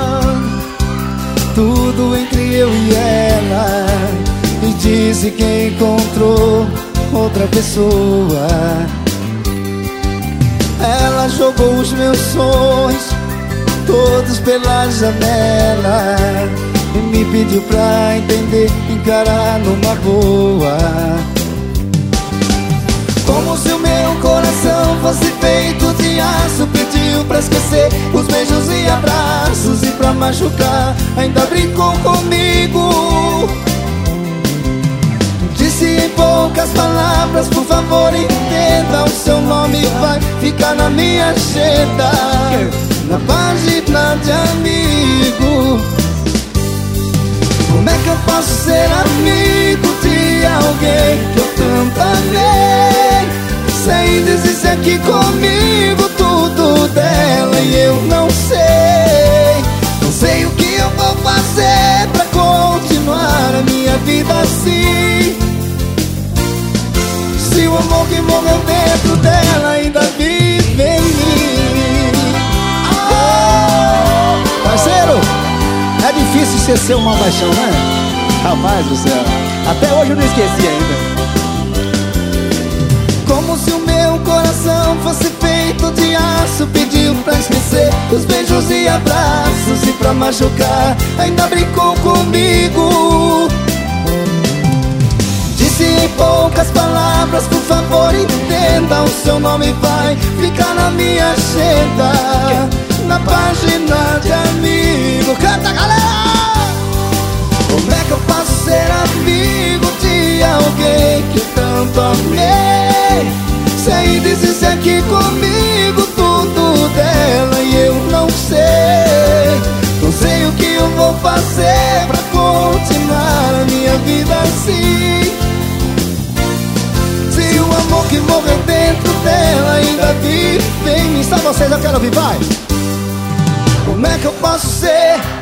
tudo entre eu e ela, e disse que encontrou outra pessoa. Ela jogou os meus sonhos todos pela janela e me pediu pra entender, encarar numa boa. Como se o meu coração fosse feito de aço, pediu pra esquecer os beijos e abraços, e pra machucar ainda brincou comigo. Disse em poucas palavras, por favor entenda, o seu nome vai ficar na minha agenda, na página de amigo. Como é que eu posso ser amigo de alguém que eu tanto amei, sem dizer aqui comigo tudo dela e eu não sei? Não sei o que eu vou fazer pra continuar a minha vida assim, se o amor que morreu dentro dela ainda vive em mim. Parceiro, é difícil esquecer uma paixão, né? Rapaz do céu, até hoje eu não esqueci ainda. Como se o meu coração fosse feito de aço, pediu pra esquecer os beijos e abraços, e pra machucar ainda brincou comigo. Disse em poucas palavras, por favor entenda, o seu nome vai ficar na minha agenda, na página de amigo. Canta, galera! Como é que eu posso ser amigo de alguém que eu tanto amei, sem dizer aqui comigo tudo dela e eu não sei? Não sei o que eu vou fazer pra continuar a minha vida assim, se o amor que morreu dentro dela ainda vive em mim. Só vocês eu quero ouvir, vai! Como é que eu posso ser